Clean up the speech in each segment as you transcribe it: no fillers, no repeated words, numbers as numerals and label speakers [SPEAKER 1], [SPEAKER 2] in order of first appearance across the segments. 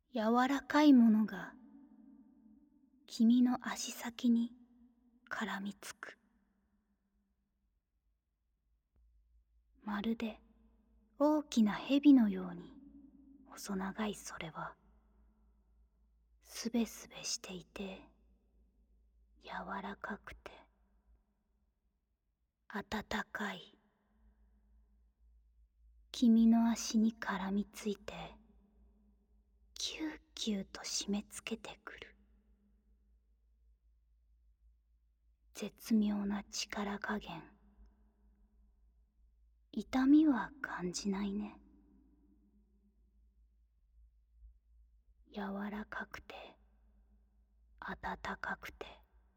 [SPEAKER 1] 柔らかいものが君の足先に絡みつく。まるで大きな蛇のように細長いそれはすべすべしていて柔らかくて温かい。君の足に絡みついてキューキューと締め付けてくる。絶妙な力加減。痛みは感じないね。柔らかくて温かくて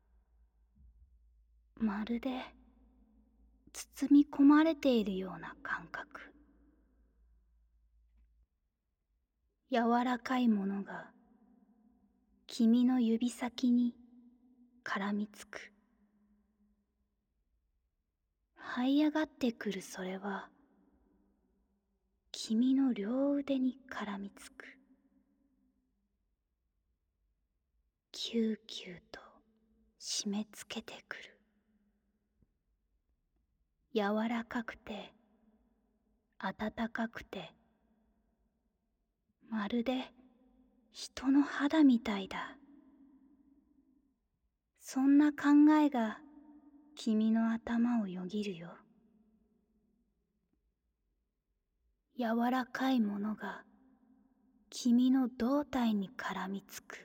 [SPEAKER 1] まるで包み込まれているような感覚。柔らかいものが君の指先に絡みつく。這い上がってくるそれは君の両腕に絡みつく。キューキューと締め付けてくる。柔らかくて温かくてまるで人の肌みたいだ。そんな考えが君の頭をよぎるよ。柔らかいものが君の胴体に絡みつく。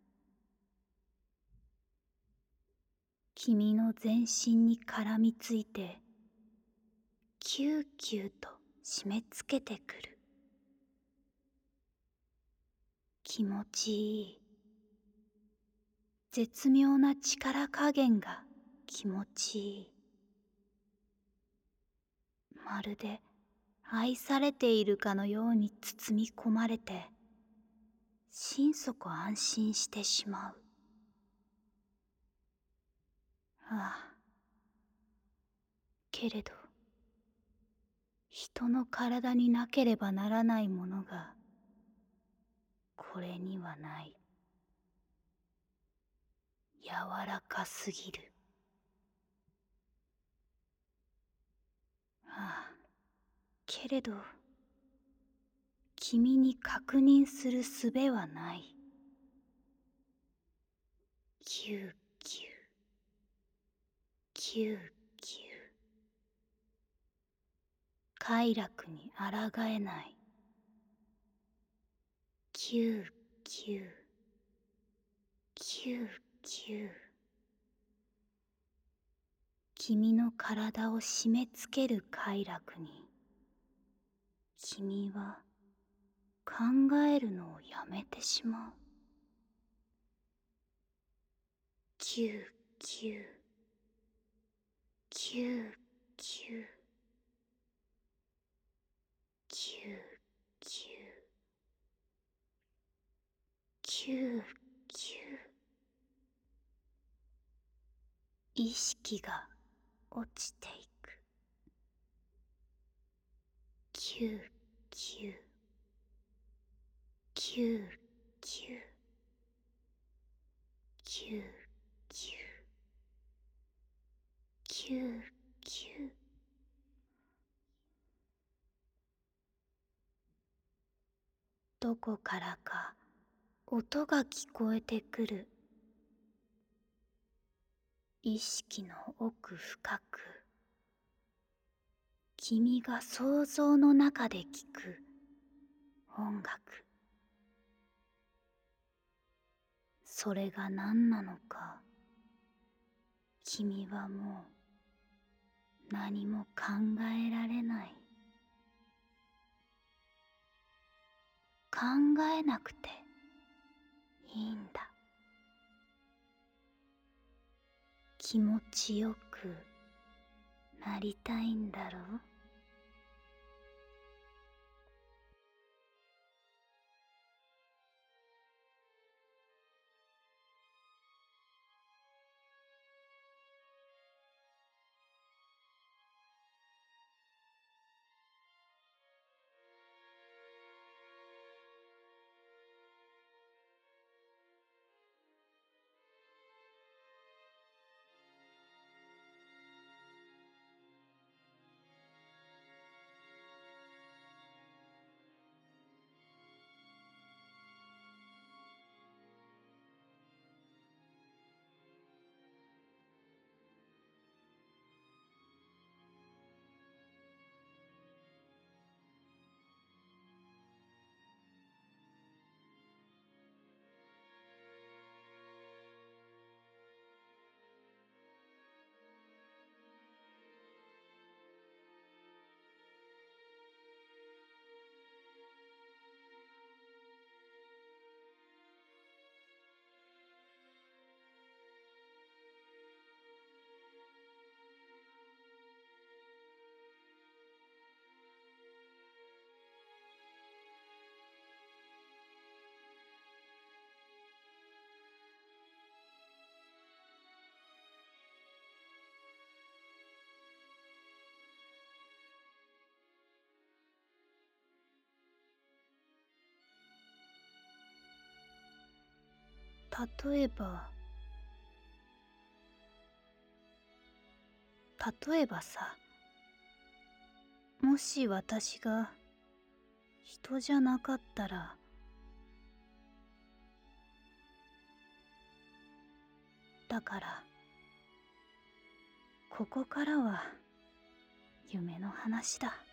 [SPEAKER 1] 君の全身に絡みついてキューキューと締め付けてくる。気持ちいい。絶妙な力加減が気持ちいい。まるで愛されているかのように包み込まれて心底安心してしまう。ああ、けれど人の体になければならないものがこれにはない。柔らかすぎる。ああ、けれど君に確認する術はない。キューキューキューキュー。快楽に抗えない。キューキューキューキュー。君の体を締め付ける快楽に君は考えるのをやめてしまう。キューキューキューキューキューキューキューキュー。意識が落ちていく。キューキューキューキューキューキューキューキュー。どこからか音が聞こえてくる。意識の奥深く、君が想像の中で聞く音楽。それが何なのか、君はもう何も考えられない。考えなくていいんだ。気持ちよくなりたいんだろう。 例えばさ、もし私が人じゃなかったら、だからここからは夢の話だ。